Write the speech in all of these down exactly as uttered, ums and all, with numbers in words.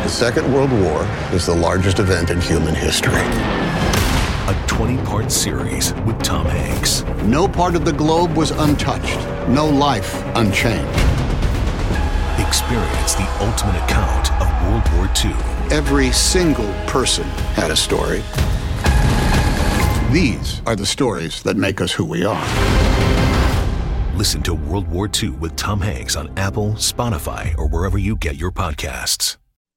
Second World War is the largest event in human history. A twenty-part series with Tom Hanks. No part of the globe was untouched. No life unchanged. Experience the ultimate account of World War Two. Every single person had a story. These are the stories that make us who we are. Listen to World War Two with Tom Hanks on Apple, Spotify, or wherever you get your podcasts.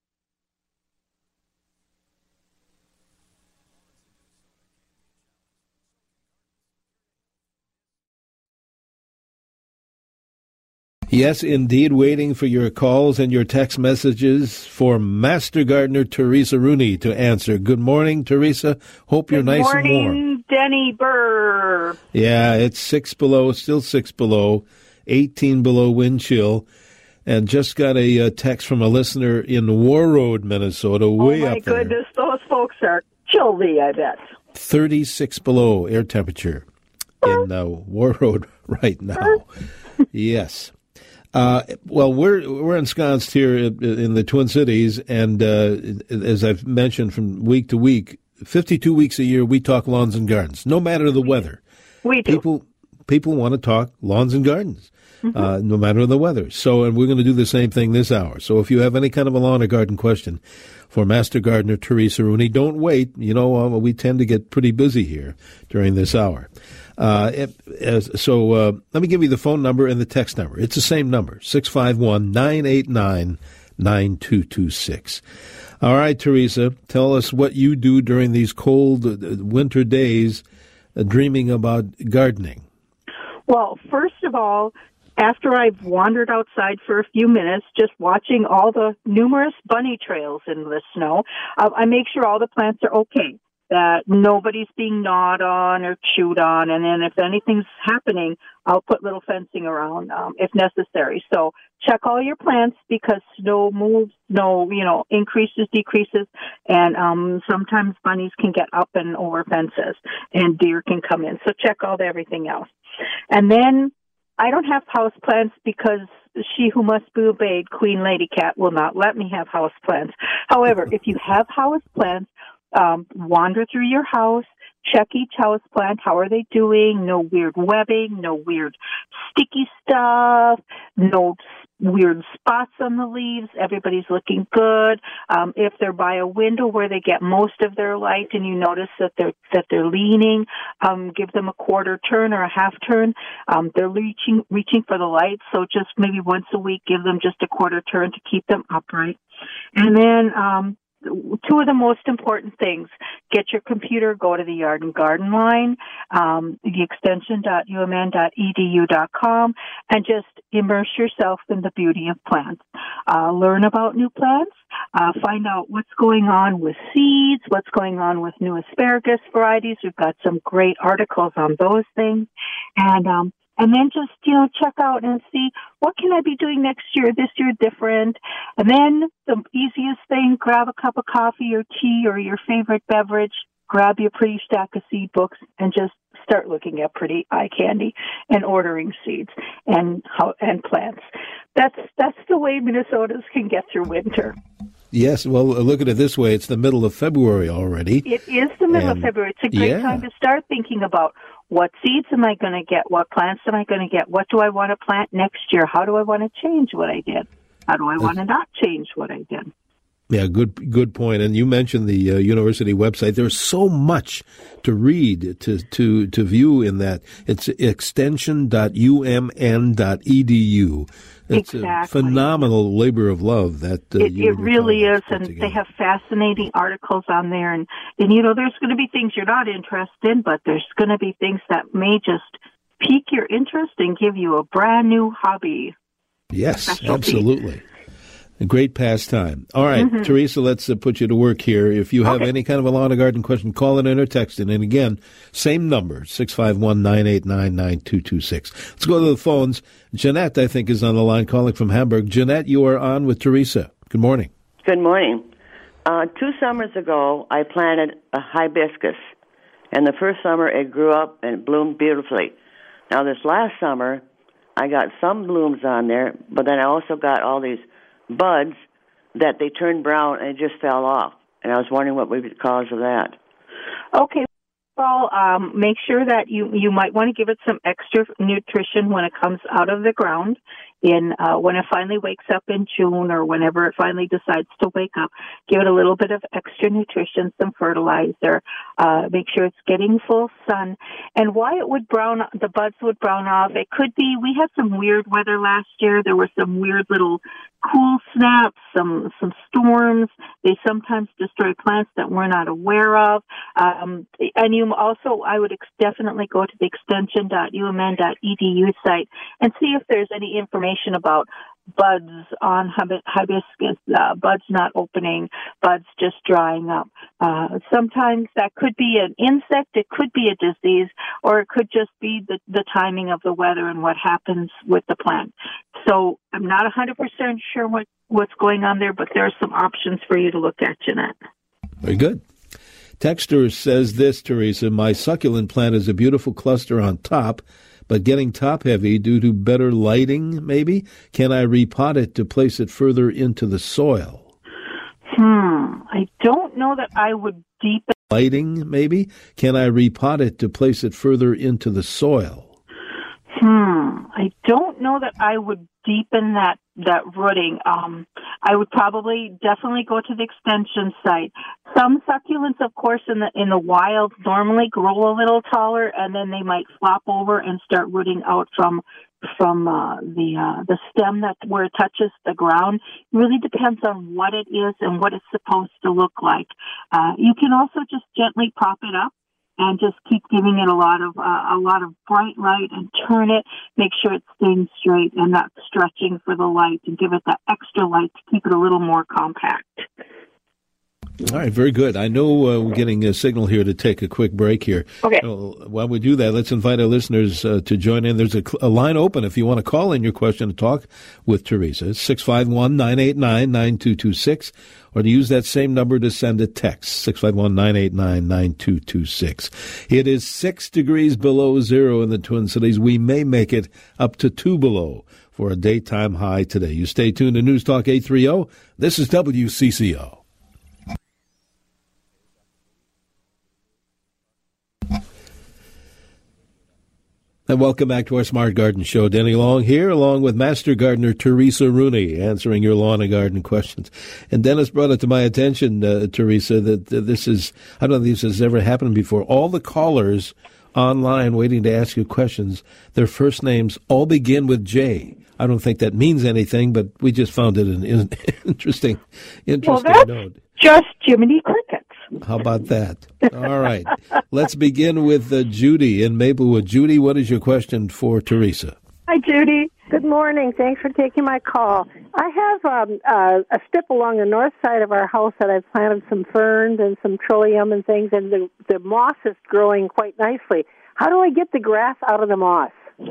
Yes, indeed, waiting for your calls and your text messages for Master Gardener Teresa Rooney to answer. Good morning, Teresa. Hope you're Good nice morning, and warm. Denny Burr. Yeah, it's six below, still six below, eighteen below wind chill, and just got a, a text from a listener in Warroad, Minnesota, way oh my up there. goodness, those folks are chilly, I bet. thirty-six below air temperature in uh, Warroad right now. Yes. Uh, well, we're we're ensconced here in the Twin Cities, and uh, as I've mentioned from week to week, fifty-two weeks a year, we talk lawns and gardens, no matter the weather. We do. People, people want to talk lawns and gardens, mm-hmm. uh, no matter the weather. So, and we're going to do the same thing this hour. So if you have any kind of a lawn or garden question for Master Gardener Teresa Rooney, don't wait. You know, uh, we tend to get pretty busy here during this hour. Uh, it, as, so uh, let me give you the phone number and the text number. It's the same number, six five one, nine eight nine, nine two two six. All right, Teresa, tell us what you do during these cold uh, winter days uh, dreaming about gardening. Well, first of all, after I've wandered outside for a few minutes, just watching all the numerous bunny trails in the snow, uh, I make sure all the plants are okay, that nobody's being gnawed on or chewed on, and then if anything's happening, I'll put little fencing around um, if necessary. So check all your plants because snow moves, snow, you know, increases, decreases, and um, sometimes bunnies can get up and over fences, and deer can come in. So check all the, everything else. And then I don't have house plants because she who must be obeyed, Queen Lady Cat, will not let me have house plants. However, if you have house plants, Um, wander through your house, check each house plant. How are they doing? No weird webbing, no weird sticky stuff, no weird spots on the leaves. Everybody's looking good. Um, if they're by a window where they get most of their light and you notice that they're, that they're leaning, um, give them a quarter turn or a half turn. Um, they're reaching, reaching for the light. So just maybe once a week, give them just a quarter turn to keep them upright. And then, um, two of the most important things, get your computer, go to the Yard and Garden line, um, the extension dot u m n dot e d u dot com, and just immerse yourself in the beauty of plants. Uh, learn about new plants, uh, find out what's going on with seeds, what's going on with new asparagus varieties. We've got some great articles on those things. And, um, And then just, you know, check out and see what can I be doing next year, this year different. And then the easiest thing, grab a cup of coffee or tea or your favorite beverage, grab your pretty stack of seed books and just start looking at pretty eye candy and ordering seeds and how, and plants. That's, that's the way Minnesotans can get through winter. Yes, well, look at it this way. It's the middle of February already. It is the middle and, of February. It's a great yeah. time to start thinking about what seeds am I going to get? What plants am I going to get? What do I want to plant next year? How do I want to change what I did? How do I want to not change what I did? Yeah, good good point. And you mentioned the uh, university website. There's so much to read, to to to view in that. It's extension dot u m n dot e d u. It's exactly. a phenomenal labor of love that uh, it, you it really is, and together. They have fascinating articles on there. And, and you know, there's going to be things you're not interested in, but there's going to be things that may just pique your interest and give you a brand new hobby. Yes, specialty. Absolutely. A great pastime. All right, mm-hmm. Teresa, let's uh, put you to work here. If you have okay. any kind of a lawn or garden question, call it in or text it. And again, same number, six five one, nine eight nine, nine two two six. Let's go to the phones. Jeanette, I think, is on the line calling from Hamburg. Jeanette, you are on with Teresa. Good morning. Good morning. Uh, two summers ago, I planted a hibiscus. And the first summer, it grew up and it bloomed beautifully. Now, this last summer, I got some blooms on there, but then I also got all these buds that they turned brown and just fell off. And I was wondering what would be the cause of that. Okay. Well, um, make sure that you, you might want to give it some extra nutrition when it comes out of the ground. In uh, when it finally wakes up in June or whenever it finally decides to wake up, give it a little bit of extra nutrition, some fertilizer. Uh, make sure it's getting full sun. And why it would brown, the buds would brown off, it could be we had some weird weather last year. There were some weird little cool snaps, some some storms. They sometimes destroy plants that we're not aware of. Um, and you also, I would ex- definitely go to the extension dot u m n dot e d u site and see if there's any information about buds on hibiscus, uh, buds not opening, buds just drying up. Uh, sometimes that could be an insect, it could be a disease, or it could just be the, the timing of the weather and what happens with the plant. So I'm not one hundred percent sure what, what's going on there, but there are some options for you to look at, Jeanette. Very good. Texter says this, Teresa, my succulent plant is a beautiful cluster on top, but getting top-heavy due to better lighting, maybe? Can I repot it to place it further into the soil? Hmm, I don't know that I would deepen... Lighting, maybe? Can I repot it to place it further into the soil? Hmm, I don't know that I would deepen that, that rooting. Um, I would probably definitely go to the extension site. Some succulents, of course, in the in the wild normally grow a little taller, and then they might flop over and start rooting out from from uh, the uh, the stem that where it touches the ground. It really depends on what it is and what it's supposed to look like. Uh, you can also just gently prop it up and just keep giving it a lot of uh, a lot of bright light and turn it. Make sure it's staying straight and not stretching for the light, and give it that extra light to keep it a little more compact. All right, very good. I know uh, we're getting a signal here to take a quick break here. Okay. Uh, while we do that, let's invite our listeners uh, to join in. There's a, a line open if you want to call in your question and talk with Teresa. six five one, nine eight nine, nine two two six, or to use that same number to send a text, six five one, nine eight nine, nine two two six. It is six degrees below zero in the Twin Cities. We may make it up to two below for a daytime high today. You stay tuned to News Talk eight thirty. This is W C C O. And welcome back to our Smart Garden Show. Denny Long here, along with Master Gardener Teresa Rooney, answering your lawn and garden questions. And Dennis brought it to my attention, uh, Teresa, that uh, this is, I don't know if this has ever happened before. All the callers online waiting to ask you questions, their first names all begin with J. I don't think that means anything, but we just found it an interesting, interesting well, that's note. Just Jiminy Crickets. How about that? All right. Let's begin with uh, Judy in Maplewood. Judy, what is your question for Teresa? Hi, Judy. Good morning. Thanks for taking my call. I have um, uh, a strip along the north side of our house that I've planted some ferns and some trillium and things, and the, the moss is growing quite nicely. How do I get the grass out of the moss?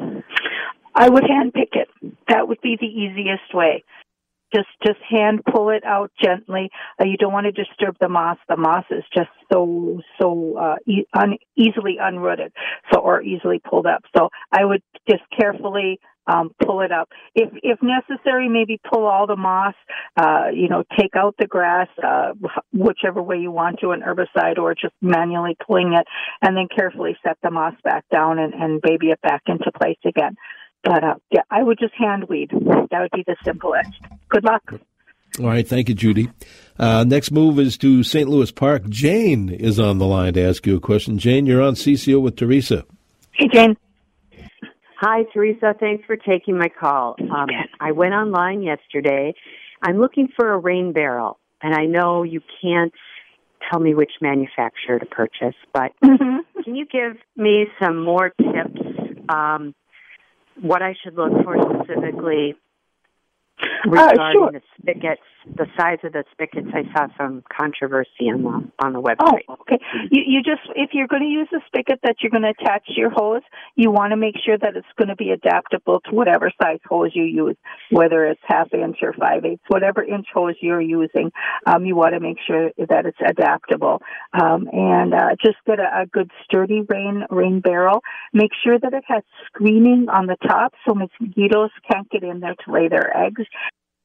I would hand pick it. That would be the easiest way. Just just hand pull it out gently. Uh, you don't want to disturb the moss. The moss is just so so uh, e- un- easily unrooted, so or easily pulled up. So I would just carefully um, pull it up. If if necessary, maybe pull all the moss. Uh, you know, take out the grass, uh, whichever way you want to, an herbicide or just manually pulling it, and then carefully set the moss back down and, and baby it back into place again. But, uh, yeah, I would just hand weed. That would be the simplest. Good luck. All right. Thank you, Judy. Uh, next move is to Saint Louis Park. Jane is on the line to ask you a question. Jane, you're on C C O with Teresa. Hey, Jane. Hi, Teresa. Thanks for taking my call. Um, I went online yesterday. I'm looking for a rain barrel, and I know you can't tell me which manufacturer to purchase, but mm-hmm. Can you give me some more tips? Um, what I should look for specifically regarding uh, sure. the spigots, the size of the spigots. I saw some controversy on the on the website. Oh, okay. You, you just, if you're going to use a spigot that you're going to attach to your hose, you want to make sure that it's going to be adaptable to whatever size hose you use, whether it's half inch or five eighths, whatever inch hose you're using. Um, you want to make sure that it's adaptable, um, and uh, just get a, a good sturdy rain rain barrel. Make sure that it has screening on the top so mosquitoes can't get in there to lay their eggs.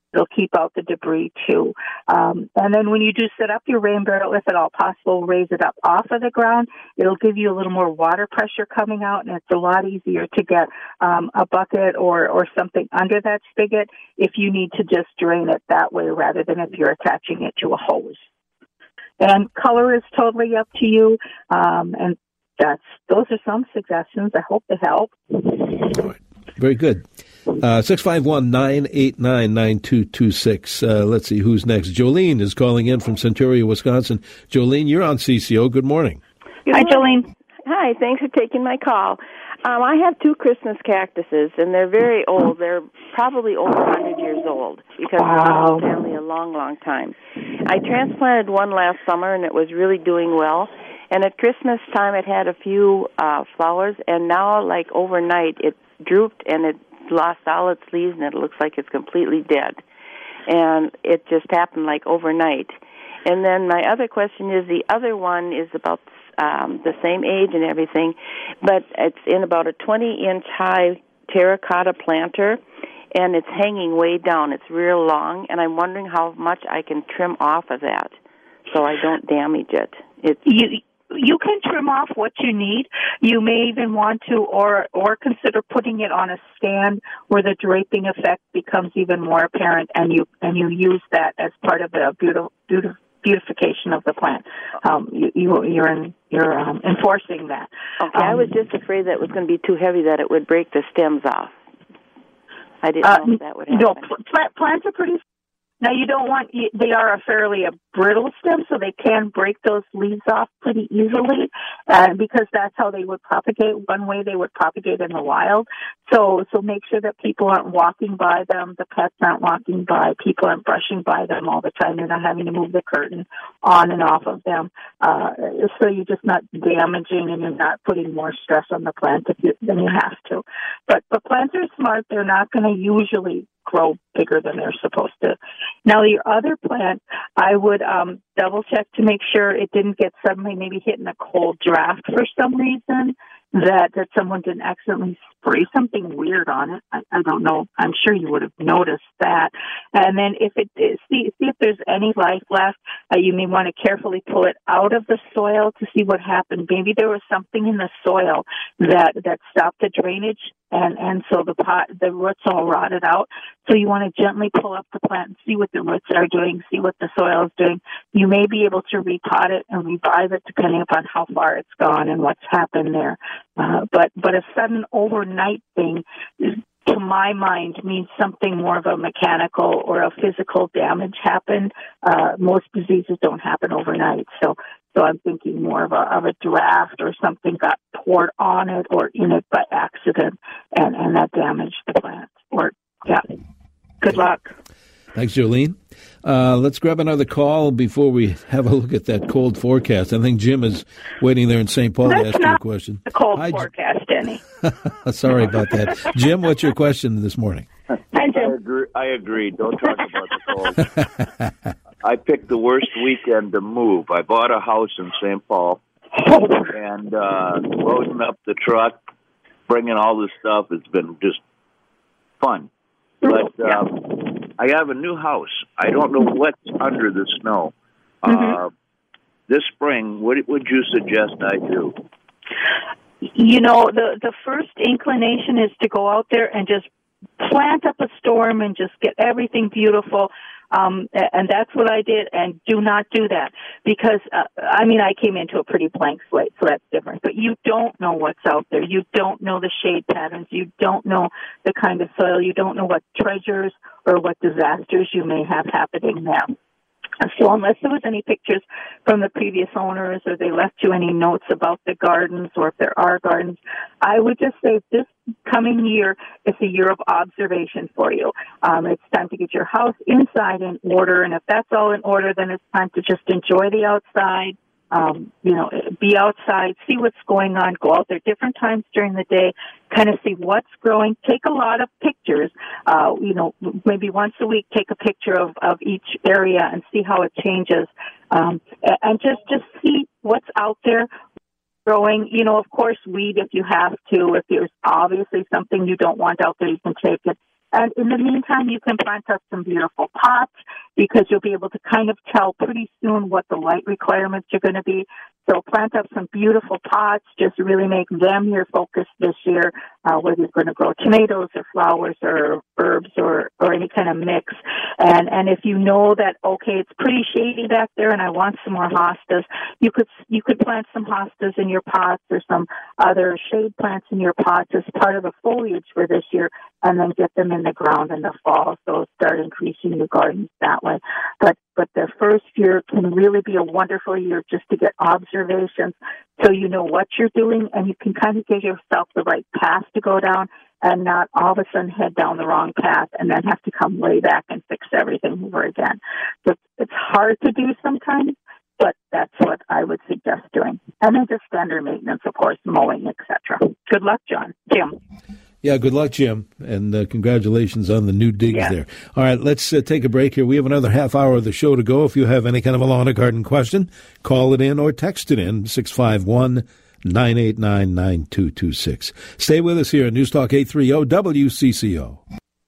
It'll keep out the debris too. Um, and then when you do set up your rain barrel, if at all possible, raise it up off of the ground. It'll give you a little more water pressure coming out, and it's a lot easier to get um, a bucket or, or something under that spigot if you need to just drain it that way rather than if you're attaching it to a hose. And color is totally up to you. Um, and that's those are some suggestions. I hope they help. All right. Very good. Uh, six five one, nine eight nine, nine two two six. Uh, let's see who's next. Jolene is calling in from Centuria, Wisconsin. Jolene, you're on C C O. Good morning. Good Hi, morning. Jolene. Hi, thanks for taking my call. Um, I have two Christmas cactuses, and they're very old. They're probably over one hundred years old because Wow. they've been in the family a long, long time. I transplanted one last summer, and it was really doing well. And at Christmas time, it had a few uh, flowers, and now, like overnight, it drooped and it lost all its leaves, and it looks like it's completely dead. And it just happened like overnight. And then my other question is, the other one is about um, the same age and everything, but it's in about a twenty-inch high terracotta planter, and it's hanging way down. It's real long, and I'm wondering how much I can trim off of that so I don't damage it. It's You you can trim off what you need. You may even want to or or consider putting it on a stand where the draping effect becomes even more apparent, and you and you use that as part of the beautiful, beautiful beautification of the plant. Um, you, you you're in, you're um, enforcing that. Okay, um, I was just afraid that it was going to be too heavy, that it would break the stems off. I didn't uh, know if that would happen. No, pl- plants are pretty. Now, you don't want, they are a fairly a brittle stem, so they can break those leaves off pretty easily, uh, because that's how they would propagate, one way they would propagate in the wild. So, so make sure that people aren't walking by them, the pets aren't walking by, people aren't brushing by them all the time, they're not having to move the curtain on and off of them. Uh, so you're just not damaging and you're not putting more stress on the plant if you, than you have to. But, but plants are smart, they're not going to usually grow bigger than they're supposed to. Now, your other plant, I would um, double check to make sure it didn't get suddenly maybe hit in a cold draft for some reason, that, that someone didn't accidentally spray something weird on it. I, I don't know. I'm sure you would have noticed that. And then if it is, see, see if there's any life left. Uh, you may want to carefully pull it out of the soil to see what happened. Maybe there was something in the soil that, that stopped the drainage, and, and so the pot, the roots all rotted out. So you want to gently pull up the plant and see what the roots are doing, see what the soil is doing. You may be able to repot it and revive it depending upon how far it's gone and what's happened there. Uh, but, but a sudden overnight thing, to my mind, means something more of a mechanical or a physical damage happened. Uh, most diseases don't happen overnight. So, so I'm thinking more of a, of a draft or something got poured on it or in it by accident, and, and that damaged the plant. Or, yeah. Good luck. Thanks, Jolene. Uh, let's grab another call before we have a look at that cold forecast. I think Jim is waiting there in Saint Paul That's to ask you a question. The cold Hi, forecast, Denny. Sorry about that. Jim, what's your question this morning? Hi, I Jim. agree. I agree. Don't talk about the cold. I picked the worst weekend to move. I bought a house in Saint Paul, and uh, loading up the truck, bringing all this stuff, it's been just fun. But um, I have a new house. I don't know what's under the snow. Mm-hmm. Uh, this spring, what would you suggest I do? You know, the the first inclination is to go out there and just plant up a storm and just get everything beautiful. Um, and that's what I did. And do not do that because, uh, I mean, I came into a pretty blank slate, so that's different. But you don't know what's out there. You don't know the shade patterns. You don't know the kind of soil. You don't know what treasures or what disasters you may have happening there. So unless there was any pictures from the previous owners or they left you any notes about the gardens or if there are gardens, I would just say this coming year is a year of observation for you. Um, it's time to get your house inside in order, and if that's all in order, then it's time to just enjoy the outside. Um, you know, be outside, see what's going on, go out there different times during the day, kind of see what's growing, take a lot of pictures, uh, you know, maybe once a week, take a picture of, of each area and see how it changes, um, and just, just see what's out there growing. You know, of course, weed if you have to. If there's obviously something you don't want out there, you can take it And in the meantime, you can plant up some beautiful pots because you'll be able to kind of tell pretty soon what the light requirements are going to be. So plant up some beautiful pots, just really make them your focus this year, uh, whether you're going to grow tomatoes or flowers or herbs or, or any kind of mix. And, and if you know that, okay, it's pretty shady back there and I want some more hostas, you could, you could plant some hostas in your pots or some other shade plants in your pots as part of the foliage for this year, and then get them in the ground in the fall. So start increasing your gardens that way. But but the first year can really be a wonderful year just to get observations so you know what you're doing and you can kind of give yourself the right path to go down and not all of a sudden head down the wrong path and then have to come way back and fix everything over again. So it's hard to do sometimes, but that's what I would suggest doing. And then just standard maintenance, of course, mowing, et cetera. Good luck, John. Jim. Yeah, good luck, Jim, and uh, congratulations on the new digs yeah. there. All right, let's uh, take a break here. We have another half hour of the show to go. If you have any kind of a lawn or garden question, call it in or text it in, six five one, nine eight nine, nine two two six. Stay with us here at News Talk eight thirty W C C O.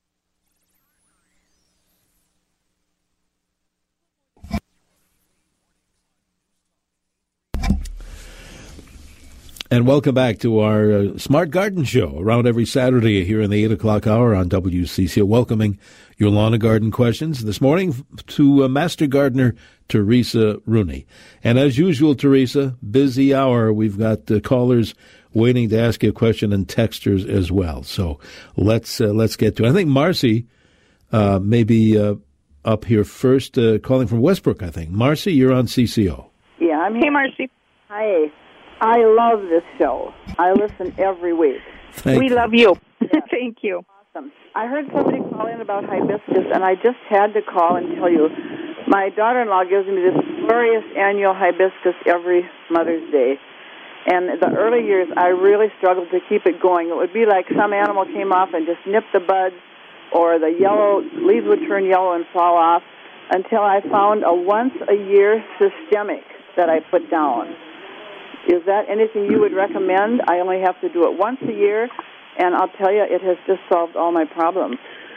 And welcome back to our uh, Smart Garden Show, around every Saturday here in the eight o'clock hour on W C C O, welcoming your lawn and garden questions. This morning to uh, Master Gardener Teresa Rooney. And as usual, Teresa, busy hour. We've got uh, callers waiting to ask you a question and texters as well. So let's uh, let's get to it. I think Marcy uh, may be uh, up here first, uh, calling from Westbrook, I think. Marcy, you're on C C O. Yeah, I'm here. Hey, Marcy. Hi. I love this show. I listen every week. Thank we you. love you. Yeah. Thank you. Awesome. I heard somebody call in about hibiscus, and I just had to call and tell you, my daughter-in-law gives me this glorious annual hibiscus every Mother's Day. And the early years, I really struggled to keep it going. It would be like some animal came off and just nipped the buds, or the yellow leaves would turn yellow and fall off, until I found a once-a-year systemic that I put down. Is that anything you would recommend? I only have to do it once a year, and I'll tell you, it has just solved all my problems.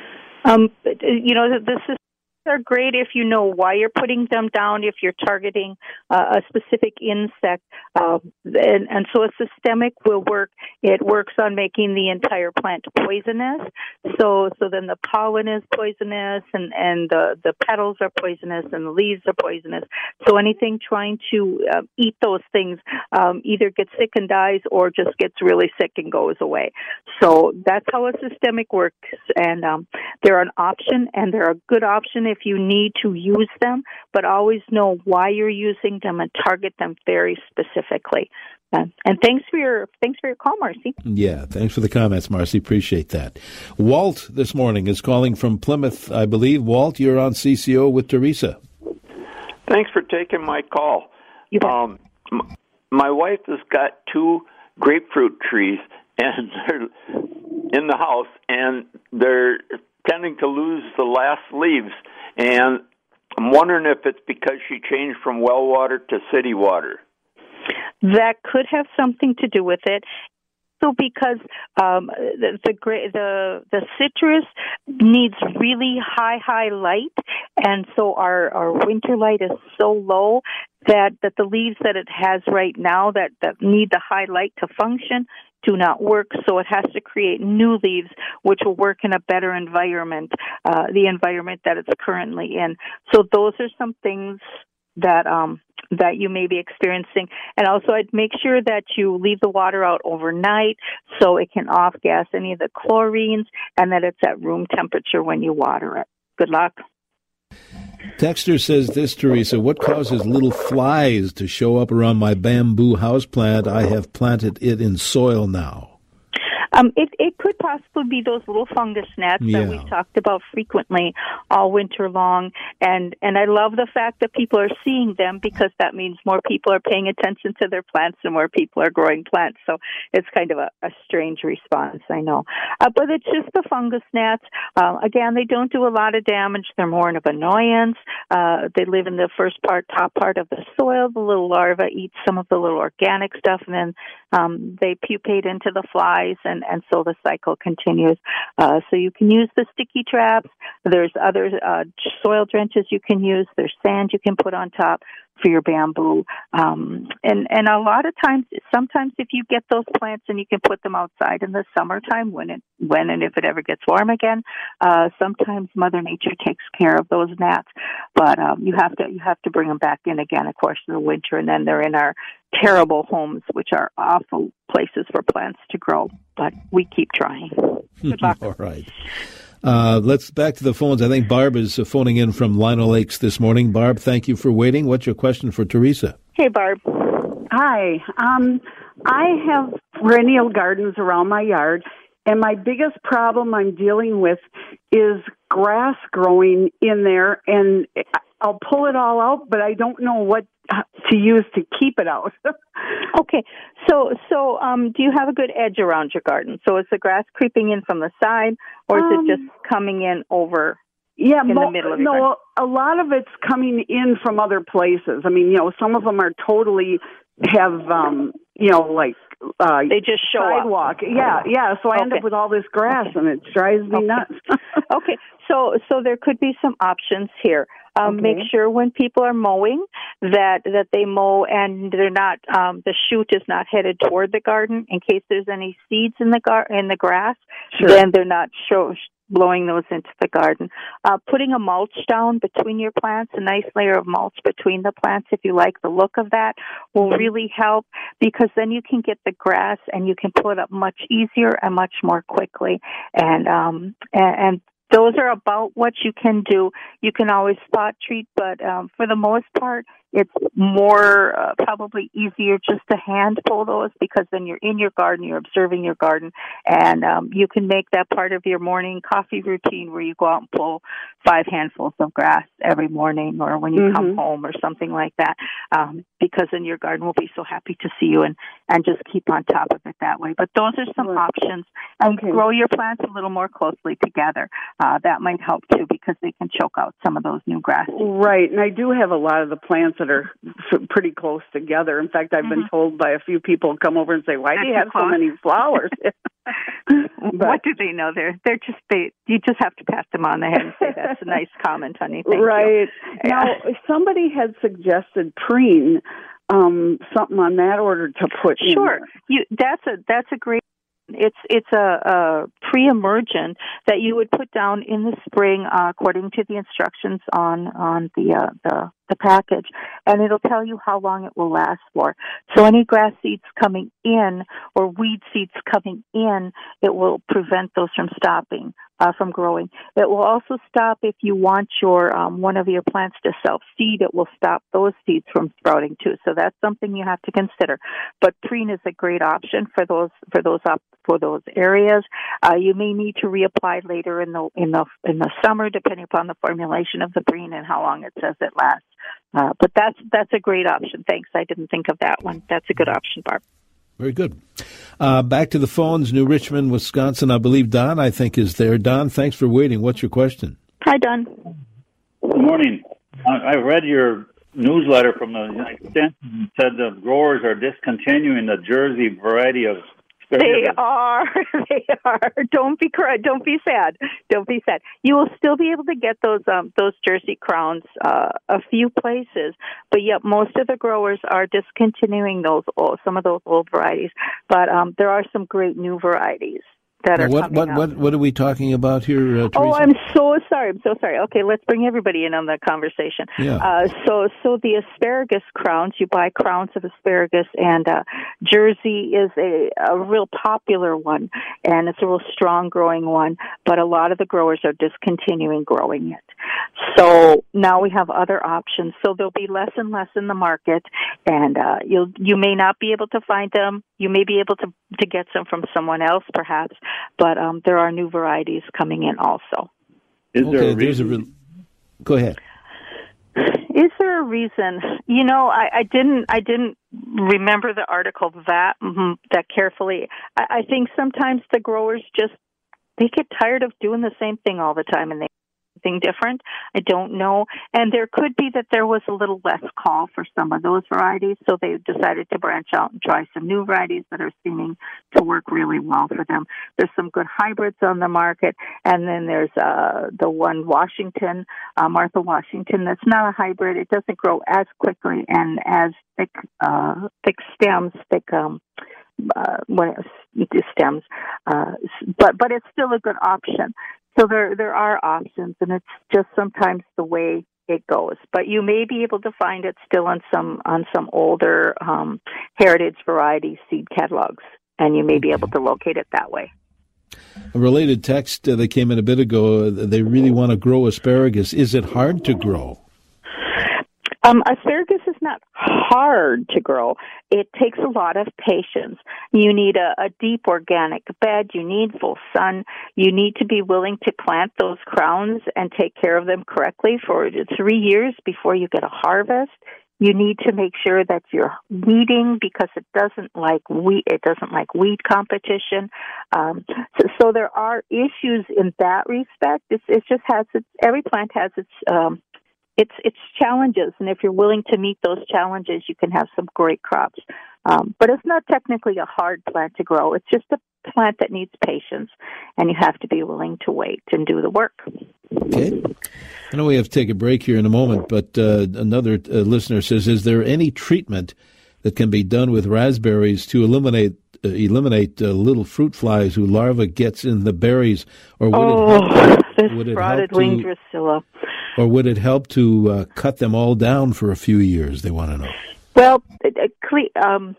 Um, you know, this is are great if you know why you're putting them down, if you're targeting uh, a specific insect. Uh, and, and so a systemic will work. It works on making the entire plant poisonous. So so then the pollen is poisonous, and, and the, the petals are poisonous, and the leaves are poisonous. So anything trying to uh, eat those things um, either gets sick and dies or just gets really sick and goes away. So that's how a systemic works. And um, they're an option, and they're a good option if you need to use them, but always know why you're using them and target them very specifically. Uh, and thanks for your thanks for your call, Marcy. Yeah, thanks for the comments, Marcy. Appreciate that. Walt this morning is calling from Plymouth, I believe. Walt, you're on C C O with Teresa. Thanks for taking my call. You bet. Um, m- my wife has got two grapefruit trees, and they're in the house, and they're tending to lose the last leaves. And I'm wondering if it's because she changed from well water to city water. That could have something to do with it. So because um, the, the the the citrus needs really high high light, and so our, our winter light is so low that, that the leaves that it has right now that, that need the high light to function do not work, so it has to create new leaves which will work in a better environment, uh, the environment that it's currently in. So those are some things that um, that you may be experiencing. And also I'd make sure that you leave the water out overnight so it can off-gas any of the chlorines, and that it's at room temperature when you water it. Good luck. Texter says this, Teresa, what causes little flies to show up around my bamboo houseplant? I have planted it in soil now. Um, it, it could possibly be those little fungus gnats Yeah. that we've talked about frequently all winter long. And, and I love the fact that people are seeing them, because that means more people are paying attention to their plants and more people are growing plants. So it's kind of a, a strange response, I know. Uh, but it's just the fungus gnats. Uh, again, they don't do a lot of damage. They're more of an annoyance. Uh, they live in the first part, top part of the soil. The little larvae eat some of the little organic stuff, and then um, they pupate into the flies, and and, and so the cycle continues. Uh, so you can use the sticky traps. There's other uh, soil drenches you can use. There's sand you can put on top for your bamboo. Um, and, and a lot of times, sometimes if you get those plants and you can put them outside in the summertime when it, when and if it ever gets warm again, uh, sometimes Mother Nature takes care of those gnats. But um, you have to you have to bring them back in again, of course, in the winter, and then they're in our terrible homes, which are awful places for plants to grow. But we keep trying. Good luck. All right. Uh, let's back to the phones. I think Barb is uh, phoning in from Lino Lakes this morning. Barb, thank you for waiting. What's your question for Teresa? Hey, Barb. Hi. Um, I have perennial gardens around my yard, and my biggest problem I'm dealing with is grass growing in there, and I'll pull it all out, but I don't know what to use to keep it out. Okay, so so um, do you have a good edge around your garden? So is the grass creeping in from the side, or is um, it just coming in over yeah, in mo- the middle of your no, garden? A lot of it's coming in from other places. I mean, you know, some of them are totally have, um, you know, like uh, they just show sidewalk. up. Yeah, yeah. So I okay. end up with all this grass, okay. and it drives me okay. nuts. Okay, so so there could be some options here. Um, okay. Make sure when people are mowing that that they mow and they're not um, the chute is not headed toward the garden in case there's any seeds in the gar- in the grass. Sure. Then they're not show- blowing those into the garden. Uh, putting a mulch down between your plants, a nice layer of mulch between the plants, if you like the look of that, will mm-hmm. really help because then you can get the grass and you can pull it up much easier and much more quickly. And um, and, and those are about what you can do. You can always spot treat, but um, for the most part, it's more uh, probably easier just to hand pull those because then you're in your garden, you're observing your garden, and um, you can make that part of your morning coffee routine where you go out and pull five handfuls of grass every morning or when you mm-hmm. come home or something like that um, because then your garden will be so happy to see you and, and just keep on top of it that way. But those are some right. options. And okay. grow your plants a little more closely together. Uh, that might help too because they can choke out some of those new grasses. Right, and I do have a lot of the plants that are pretty close together. In fact, I've mm-hmm. been told by a few people come over and say, "Why do you have so many flowers?" But, what do they know? They're they're just they. You just have to pat them on the head and say, "That's a nice comment, honey." Thank right you. Now, yeah. somebody had suggested preen, um, something on that order to put. Sure, in you. That's a that's a great. It's it's a, a pre-emergent that you would put down in the spring uh, according to the instructions on on the uh, the the package, and it'll tell you how long it will last for. So any grass seeds coming in or weed seeds coming in, it will prevent those from stopping, uh, from growing. It will also stop if you want your um, one of your plants to self-seed. It will stop those seeds from sprouting too. So that's something you have to consider. But preen is a great option for those for those op- for those areas. Uh, you may need to reapply later in the in the in the summer, depending upon the formulation of the preen and how long it says it lasts. Uh, but that's that's a great option. Thanks. I didn't think of that one. That's a good option, Barb. Very good. Uh, back to the phones. New Richmond, Wisconsin. I believe Don, I think, is there. Don, thanks for waiting. What's your question? Hi, Don. Good morning. I read your newsletter from the extension and said the growers are discontinuing the Jersey variety of They are. They are. Don't be cry. Don't be sad. Don't be sad. You will still be able to get those um, those Jersey crowns uh, a few places, but yet most of the growers are discontinuing those old, some of those old varieties. But um, there are some great new varieties that now are what coming what up. what what are we talking about here, uh, Teresa? Oh, I'm so sorry. I'm so sorry. Okay, let's bring everybody in on the conversation. Yeah. Uh, so, so the asparagus crowns, you buy crowns of asparagus, and uh, Jersey is a, a real popular one, and it's a real strong growing one, but a lot of the growers are discontinuing growing it. So now we have other options. So there'll be less and less in the market, and uh, you'll, you may not be able to find them. You may be able to, to get some from someone else, perhaps, but um, there are new varieties coming in also. Is okay, there a there's reason? a re- Go ahead. Is there a reason? You know, I, I didn't. I didn't remember the article that mm, that carefully. I, I think sometimes the growers just they get tired of doing the same thing all the time, and they something different. I don't know. And there could be that there was a little less call for some of those varieties, so they decided to branch out and try some new varieties that are seeming to work really well for them. There's some good hybrids on the market, and then there's uh, the one Washington, uh, Martha Washington, that's not a hybrid. It doesn't grow as quickly and as thick, uh, thick stems, thick um, uh, when it stems, uh, but but it's still a good option. So there there are options, and it's just sometimes the way it goes. But you may be able to find it still on some on some older um, heritage variety seed catalogs, and you may be able to locate it that way. A related text uh, that came in a bit ago, uh, they really want to grow asparagus. Is it hard to grow? Um, asparagus is not hard to grow. It takes a lot of patience. You need a, a deep organic bed. You need full sun. You need to be willing to plant those crowns and take care of them correctly for three years before you get a harvest. You need to make sure that you're weeding because it doesn't like weed. It doesn't like weed competition. Um, so, so there are issues in that respect. It's, it just has its, every plant has its um, It's it's challenges, and if you're willing to meet those challenges, you can have some great crops. Um, but it's not technically a hard plant to grow. It's just a plant that needs patience, and you have to be willing to wait and do the work. Okay. I know we have to take a break here in a moment, but uh, another uh, listener says, is there any treatment that can be done with raspberries to eliminate uh, eliminate uh, little fruit flies who larva gets in the berries? Or would oh, it help, this would it spotted help winged to, Drusilla. Or would it help to uh, cut them all down for a few years? They want to know. Well, um,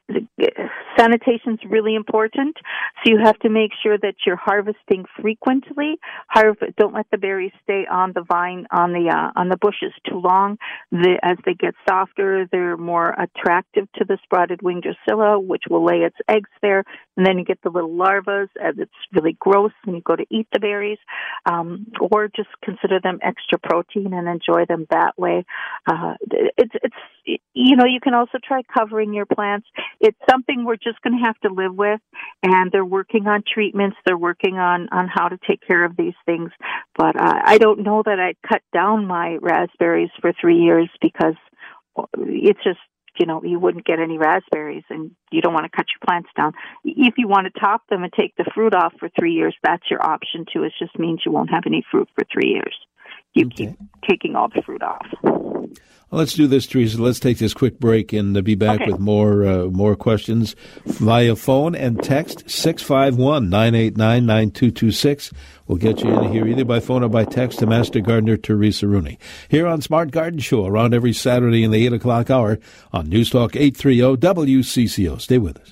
sanitation is really important, so you have to make sure that you're harvesting frequently. Harv- don't let the berries stay on the vine, on the uh, on the bushes too long. The, as they get softer, they're more attractive to the spotted winged Drusilla, which will lay its eggs there, and then you get the little larvas, as it's really gross when you go to eat the berries, um, or just consider them extra protein and enjoy them that way. Uh, it's it's you know you can also try covering your plants. It's something we're just going to have to live with, and they're working on treatments. They're working on, on how to take care of these things. But uh, I don't know that I'd cut down my raspberries for three years because it's just, you know, you wouldn't get any raspberries, and you don't want to cut your plants down. If you want to top them and take the fruit off for three years, that's your option too. It just means you won't have any fruit for three years. You okay. keep taking all the fruit off. Well, let's do this, Teresa. Let's take this quick break and be back okay. with more uh, more questions via phone and text six five one, nine eight nine, nine two two six. We'll get you in here either by phone or by text to Master Gardener Teresa Rooney. Here on Smart Garden Show, around every Saturday in the eight o'clock hour on News Talk eight thirty W C C O. Stay with us.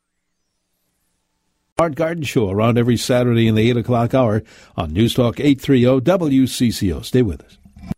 Smart Garden Show, around every Saturday in the eight o'clock hour on News Talk eight thirty W C C O. Stay with us.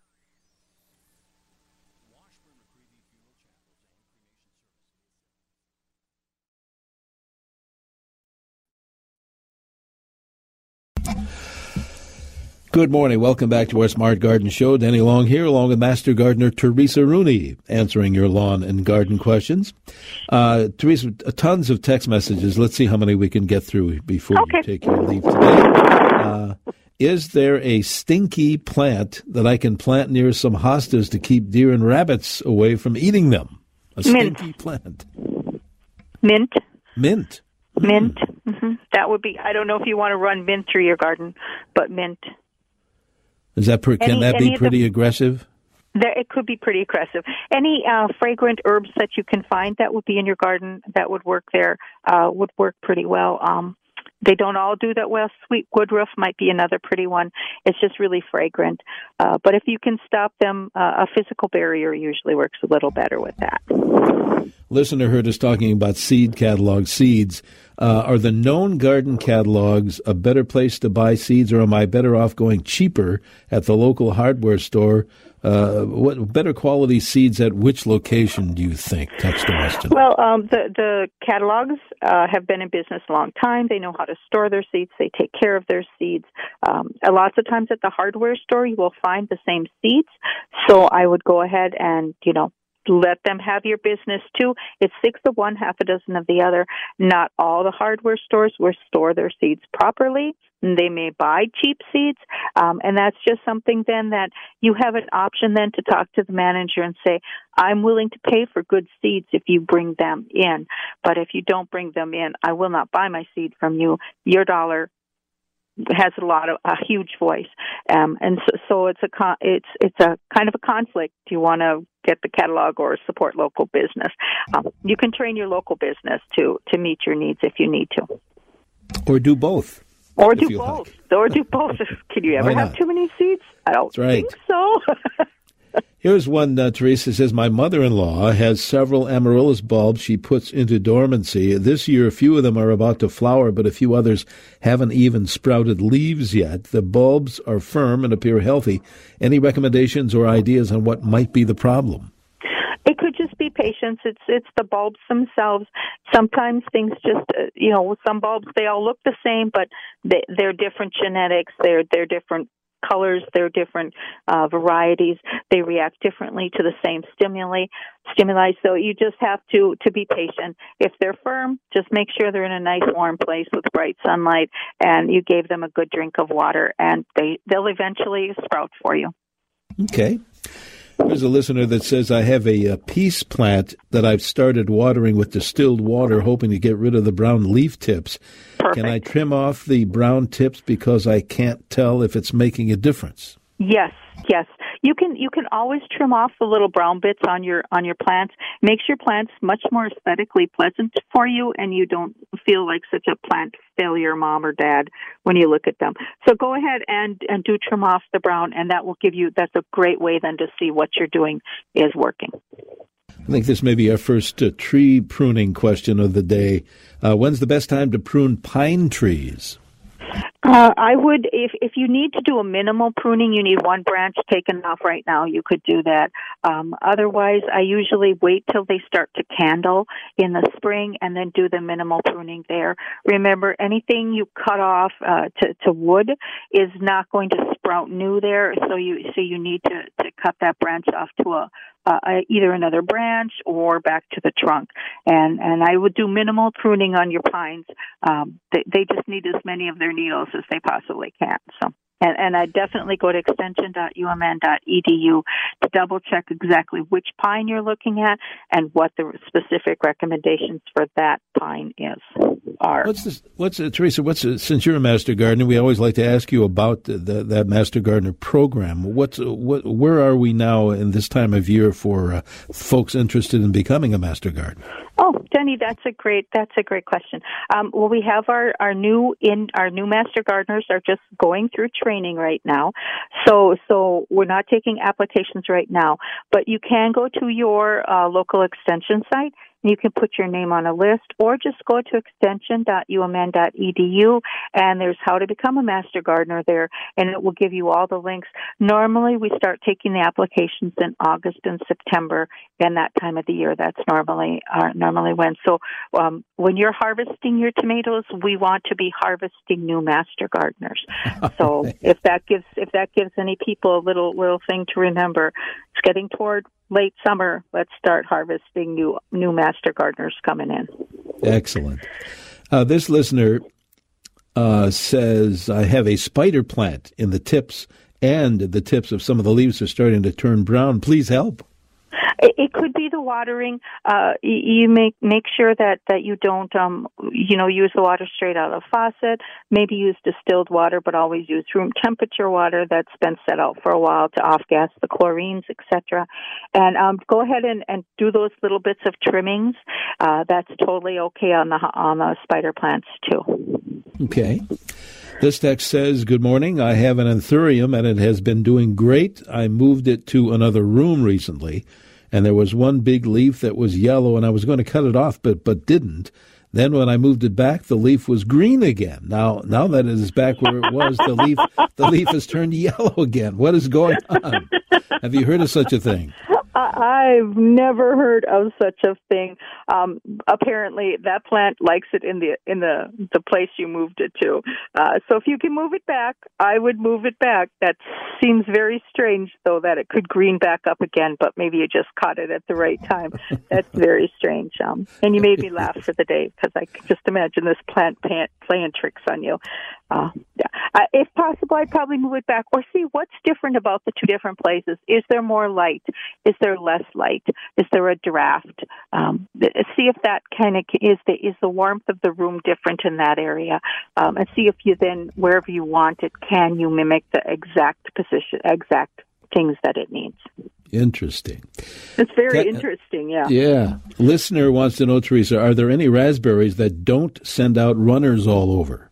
Good morning. Welcome back to our Smart Garden Show. Denny Long here, along with Master Gardener Teresa Rooney, answering your lawn and garden questions. Uh, Teresa, tons of text messages. Let's see how many we can get through before okay. you take your leave today. Uh, is there a stinky plant that I can plant near some hostas to keep deer and rabbits away from eating them? A Mint. stinky plant. Mint. Mint. Mint. Mm-hmm. That would be, I don't know if you want to run mint through your garden, but mint. Is that per, can any, that be pretty the, aggressive? There, it could be pretty aggressive. Any uh, fragrant herbs that you can find that would be in your garden that would work there uh, would work pretty well. Um, they don't all do that well. Sweet woodruff might be another pretty one. It's just really fragrant. Uh, but if you can stop them, uh, a physical barrier usually works a little better with that. Listener heard us talking about seed catalog seeds. Uh, are the known garden catalogs a better place to buy seeds, or am I better off going cheaper at the local hardware store? Uh, what better quality seeds at which location do you think? Text to Weston. Well, um, the the catalogs uh, have been in business a long time. They know how to store their seeds. They take care of their seeds. Um, lots of times at the hardware store, you will find the same seeds. So I would go ahead and, you know, let them have your business too. It's six of one, half a dozen of the other. Not all the hardware stores will store their seeds properly. They may buy cheap seeds, um, and that's just something then that you have an option then to talk to the manager and say, I'm willing to pay for good seeds if you bring them in, but if you don't bring them in, I will not buy my seed from you. Your dollar has a lot of a huge voice, um, and so, so it's a con- it's it's a kind of a conflict. Do you want to get the catalog or support local business? Um, you can train your local business to to meet your needs if you need to, or do both, or do both, like. or do both. Can you ever have too many seeds? I don't right. think so. Here's one, uh, Teresa says, my mother-in-law has several amaryllis bulbs she puts into dormancy. This year, a few of them are about to flower, but a few others haven't even sprouted leaves yet. The bulbs are firm and appear healthy. Any recommendations or ideas on what might be the problem? It could just be patience. It's it's the bulbs themselves. Sometimes things just, uh, you know, some bulbs, they all look the same, but they, they're different genetics. They're they're different colors, they're different uh, varieties. They react differently to the same stimuli. Stimuli. So you just have to, to be patient. If they're firm, just make sure they're in a nice warm place with bright sunlight, and you gave them a good drink of water, and they, they'll eventually sprout for you. Okay. There's a listener that says, I have a, a peace plant that I've started watering with distilled water, hoping to get rid of the brown leaf tips. Perfect. Can I trim off the brown tips because I can't tell if it's making a difference? Yes, yes. You can you can always trim off the little brown bits on your on your plants. Makes your plants much more aesthetically pleasant for you, and you don't feel like such a plant failure mom or dad when you look at them. So go ahead and, and do trim off the brown, and that will give you, that's a great way then to see what you're doing is working. I think this may be our first uh, tree pruning question of the day. Uh, when's the best time to prune pine trees? Uh, I would, if if you need to do a minimal pruning, you need one branch taken off right now, you could do that. Um, otherwise, I usually wait till they start to candle in the spring and then do the minimal pruning there. Remember, anything you cut off uh, to, to wood is not going to sprout new there, so you so you need to, to cut that branch off to a Uh, either another branch or back to the trunk. And and I would do minimal pruning on your pines. Um, they, they just need as many of their needles as they possibly can. So, and, and I definitely go to extension dot u m n dot e d u to double check exactly which pine you're looking at and what the specific recommendations for that pine is are. What's this, what's uh, Teresa? What's uh, since you're a master gardener, we always like to ask you about the, the, that master gardener program. What's uh, what? Where are we now in this time of year for uh, folks interested in becoming a master gardener? Oh, Jenny, that's a great that's a great question. Um, well, we have our, our new in our new master gardeners are just going through training right now, so so we're not taking applications right now. But you can go to your uh, local extension site. You can put your name on a list, or just go to extension dot u m n dot e d u, and there's how to become a master gardener there, and it will give you all the links. Normally, we start taking the applications in August and September, and that time of the year, that's normally uh, normally when. So um, when you're harvesting your tomatoes, we want to be harvesting new master gardeners. So if that gives if that gives any people a little little thing to remember, it's getting toward late summer. Let's start harvesting new new master gardeners coming in. Excellent. Uh, this listener uh, says, I have a spider plant in the tips, and the tips of some of the leaves are starting to turn brown. Please help. It, it could be the watering. Uh, you make make sure that, that you don't, um, you know, use the water straight out of the faucet. Maybe use distilled water, but always use room temperature water that's been set out for a while to off-gas the chlorines, et cetera. And um, go ahead and, and do those little bits of trimmings. Uh, that's totally okay on the on the spider plants too. Okay. This text says, good morning. I have an anthurium, and it has been doing great. I moved it to another room recently, and there was one big leaf that was yellow, and I was going to cut it off, but but didn't. Then when I moved it back, the leaf was green again. Now now that it is back where it was, the leaf the leaf has turned yellow again. What is going on? Have you heard of such a thing? I've never heard of such a thing. Um, apparently, that plant likes it in the in the the place you moved it to. Uh, so if you can move it back, I would move it back. That seems very strange, though, that it could green back up again. But maybe you just caught it at the right time. That's very strange. Um, and you made me laugh for the day because I could just imagine this plant plant playing tricks on you. Uh, uh, if possible, I'd probably move it back or see what's different about the two different places. Is there more light? Is there less light? Is there a draft? Um, see if that kind of is the is the warmth of the room different in that area, um, and see if you then wherever you want it, can you mimic the exact position, exact things that it needs. Interesting. It's very That- interesting, yeah. Yeah. Listener wants to know, Teresa, are there any raspberries that don't send out runners all over?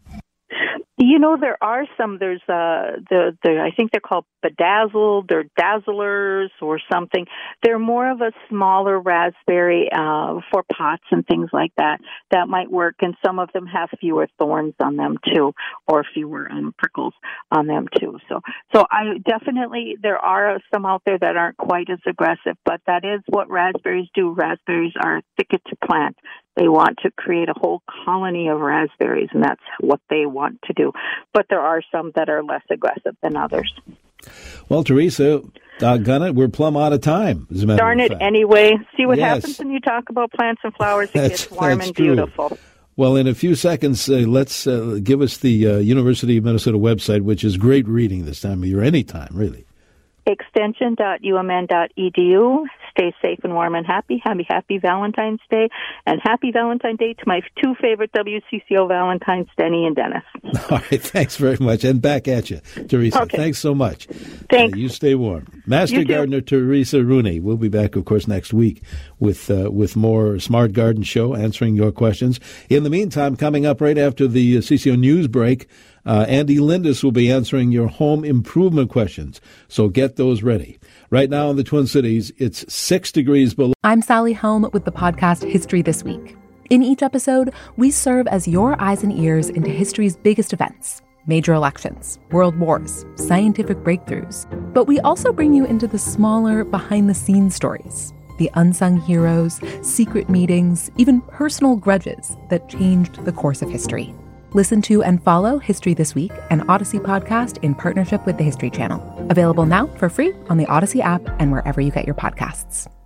You know, there are some. There's uh, the the I think they're called bedazzled or dazzlers or something. They're more of a smaller raspberry uh, for pots and things like that. That might work, and some of them have fewer thorns on them too, or fewer um, prickles on them too. So, so I definitely there are some out there that aren't quite as aggressive, but that is what raspberries do. Raspberries are a thicket to plant. They want to create a whole colony of raspberries, and that's what they want to do. But there are some that are less aggressive than others. Well, Teresa, doggone it, we're plumb out of time. As a matter Darn of it, fact. anyway. See what Yes. happens when you talk about plants and flowers. It That's- gets warm that's and true. beautiful. Well, in a few seconds, uh, let's uh, give us the uh, University of Minnesota website, which is great reading this time of year, anytime, really. extension dot u m n dot e d u. Stay safe and warm and happy. Happy, happy Valentine's Day. And happy Valentine's Day to my two favorite W C C O Valentines, Denny and Dennis. All right, thanks very much. And back at you, Teresa. Okay. Thanks so much. Thanks. Uh, you stay warm. Master You too. Gardener Teresa Rooney. We'll be back, of course, next week with uh, with more Smart Garden Show, answering your questions. In the meantime, coming up right after the uh, C C O News break, uh, Andy Lindis will be answering your home improvement questions. So get those ready. Right now in the Twin Cities, it's six degrees below. I'm Sally Helm with the podcast History This Week. In each episode, we serve as your eyes and ears into history's biggest events, major elections, world wars, scientific breakthroughs. But we also bring you into the smaller, behind-the-scenes stories, the unsung heroes, secret meetings, even personal grudges that changed the course of history. Listen to and follow History This Week, an Odyssey podcast in partnership with the History Channel. Available now for free on the Odyssey app and wherever you get your podcasts.